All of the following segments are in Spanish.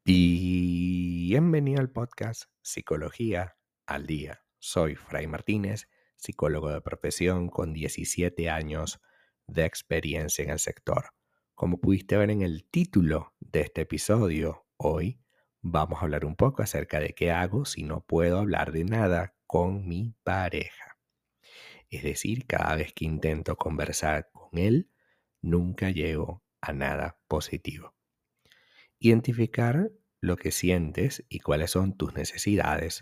Bienvenido al podcast Psicología al Día. Soy Fray Martínez, psicólogo de profesión con 17 años de experiencia en el sector. Como pudiste ver en el título de este episodio, hoy vamos a hablar un poco acerca de qué hago si no puedo hablar de nada con mi pareja. Es decir, cada vez que intento conversar con él, nunca llego a nada positivo. Identificar lo que sientes y cuáles son tus necesidades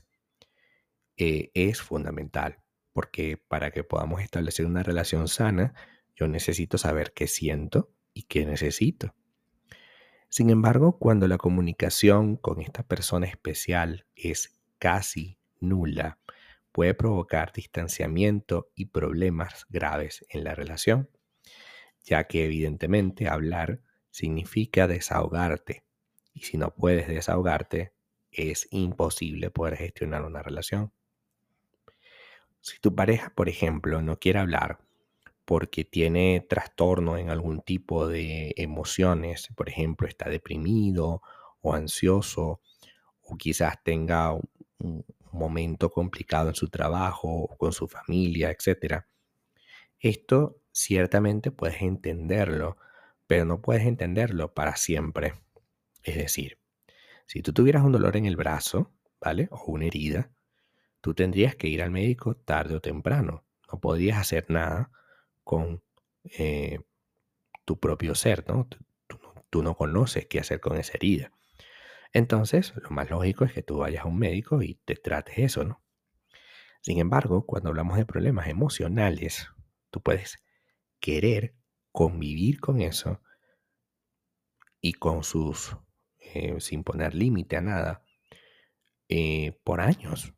es fundamental, porque para que podamos establecer una relación sana, yo necesito saber qué siento y qué necesito. Sin embargo, cuando la comunicación con esta persona especial es casi nula, puede provocar distanciamiento y problemas graves en la relación, ya que evidentemente hablar significa desahogarte. Y si no puedes desahogarte, es imposible poder gestionar una relación. Si tu pareja, por ejemplo, no quiere hablar porque tiene trastorno en algún tipo de emociones, por ejemplo, está deprimido o ansioso, o quizás tenga un momento complicado en su trabajo o con su familia, etcétera. Esto ciertamente puedes entenderlo, pero no puedes entenderlo para siempre. Es decir, si tú tuvieras un dolor en el brazo, ¿vale? O una herida, tú tendrías que ir al médico tarde o temprano. No podrías hacer nada con eh, tu propio ser, ¿no? Tú no conoces qué hacer con esa herida. Entonces, lo más lógico es que tú vayas a un médico y te trates eso, ¿no? Sin embargo, cuando hablamos de problemas emocionales, tú puedes querer convivir con eso y con sin poner límite a nada, por años.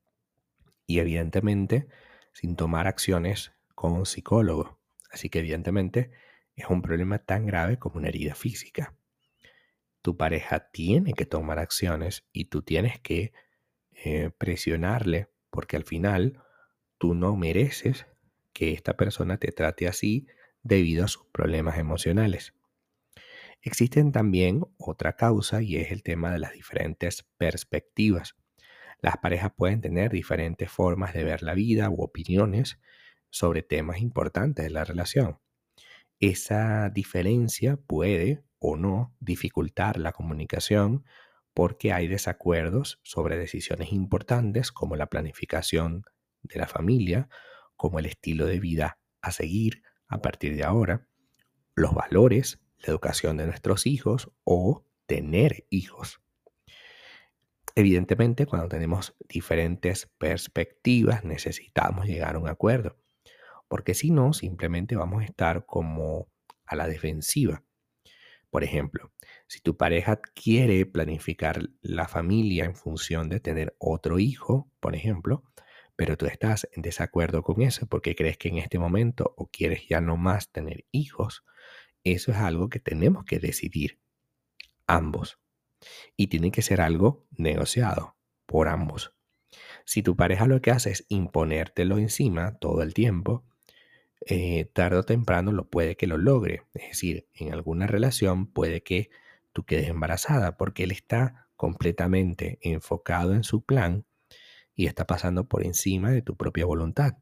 Y evidentemente, sin tomar acciones con un psicólogo. Así que evidentemente es un problema tan grave como una herida física. Tu pareja tiene que tomar acciones y tú tienes que presionarle, porque al final tú no mereces que esta persona te trate así debido a sus problemas emocionales. Existen también otra causa y es el tema de las diferentes perspectivas. Las parejas pueden tener diferentes formas de ver la vida u opiniones sobre temas importantes de la relación. Esa diferencia puede o no dificultar la comunicación porque hay desacuerdos sobre decisiones importantes como la planificación de la familia, como el estilo de vida a seguir a partir de ahora, los valores, la educación de nuestros hijos o tener hijos. Evidentemente, cuando tenemos diferentes perspectivas, necesitamos llegar a un acuerdo, porque si no, simplemente vamos a estar como a la defensiva. Por ejemplo, si tu pareja quiere planificar la familia en función de tener otro hijo, por ejemplo, pero tú estás en desacuerdo con eso porque crees que en este momento o quieres ya no más tener hijos, eso es algo que tenemos que decidir ambos y tiene que ser algo negociado por ambos. Si tu pareja lo que hace es imponértelo encima todo el tiempo, tarde o temprano lo puede que lo logre. Es decir, en alguna relación puede que tú quedes embarazada porque él está completamente enfocado en su plan y está pasando por encima de tu propia voluntad.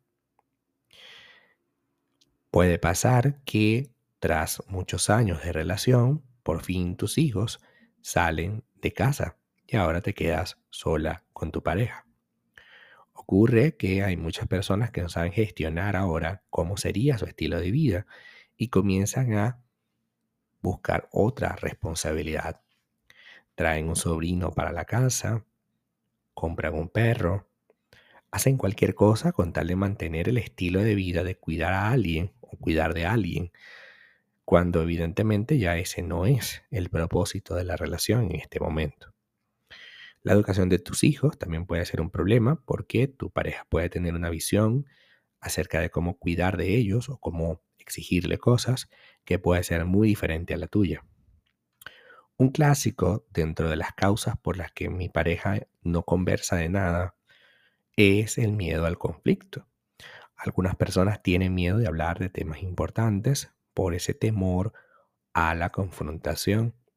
Puede pasar que tras muchos años de relación, por fin tus hijos salen de casa y ahora te quedas sola con tu pareja. Ocurre que hay muchas personas que no saben gestionar ahora cómo sería su estilo de vida y comienzan a buscar otra responsabilidad. Traen un sobrino para la casa, compran un perro, hacen cualquier cosa con tal de mantener el estilo de vida de cuidar a alguien o cuidar de alguien, cuando evidentemente ya ese no es el propósito de la relación en este momento. La educación de tus hijos también puede ser un problema porque tu pareja puede tener una visión acerca de cómo cuidar de ellos o cómo exigirle cosas que puede ser muy diferente a la tuya. Un clásico dentro de las causas por las que mi pareja no conversa de nada es el miedo al conflicto. Algunas personas tienen miedo de hablar de temas importantes por ese temor a la confrontación.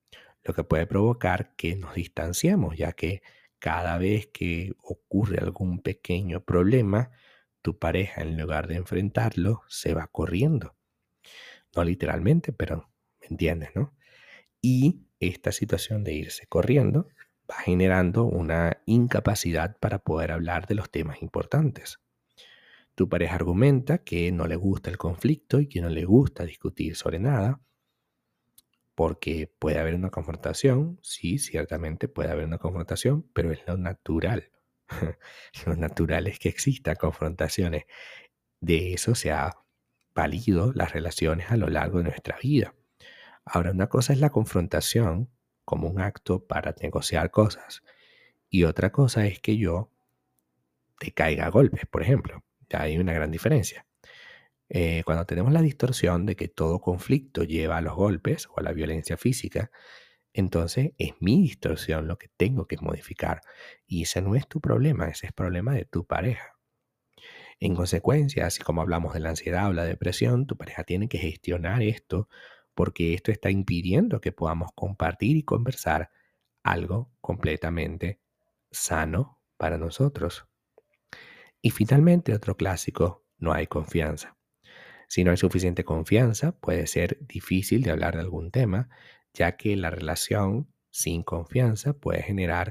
lo que puede provocar que nos distanciemos, ya que cada vez que ocurre algún pequeño problema, tu pareja, en lugar de enfrentarlo, se va corriendo. No literalmente, pero me entiendes, ¿no? Y esta situación de irse corriendo va generando una incapacidad para poder hablar de los temas importantes. Tu pareja argumenta que no le gusta el conflicto y que no le gusta discutir sobre nada, porque puede haber una confrontación, sí, ciertamente puede haber una confrontación, pero es lo natural. Lo natural es que existan confrontaciones. De eso se ha valido las relaciones a lo largo de nuestra vida. Ahora, una cosa es la confrontación como un acto para negociar cosas y otra cosa es que yo te caiga a golpes, por ejemplo. Ya hay una gran diferencia. Cuando tenemos la distorsión de que todo conflicto lleva a los golpes o a la violencia física, entonces es mi distorsión lo que tengo que modificar. Y ese no es tu problema, ese es problema de tu pareja. En consecuencia, así como hablamos de la ansiedad o la depresión, tu pareja tiene que gestionar esto porque esto está impidiendo que podamos compartir y conversar algo completamente sano para nosotros. Y finalmente, otro clásico, no hay confianza. Si no hay suficiente confianza, puede ser difícil de hablar de algún tema, ya que la relación sin confianza puede generar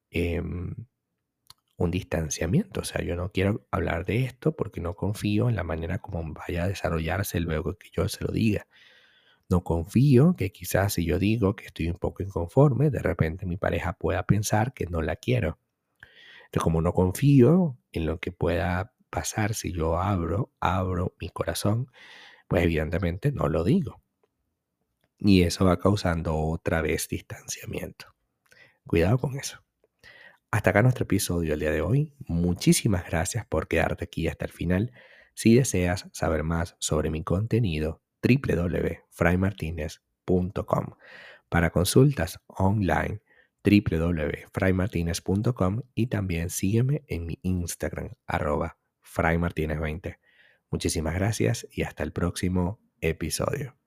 un distanciamiento. O sea, yo no quiero hablar de esto porque no confío en la manera como vaya a desarrollarse luego que yo se lo diga. No confío que quizás si yo digo que estoy un poco inconforme, de repente mi pareja pueda pensar que no la quiero. Entonces, como no confío en lo que pueda pasar si yo abro mi corazón, pues evidentemente no lo digo. Y eso va causando otra vez distanciamiento. Cuidado con eso. Hasta acá nuestro episodio del día de hoy. Muchísimas gracias por quedarte aquí hasta el final. Si deseas saber más sobre mi contenido, www.fraymartinez.com. Para consultas online, www.fraymartinez.com y también sígueme en mi Instagram, @fraymartinez20. Muchísimas gracias y hasta el próximo episodio.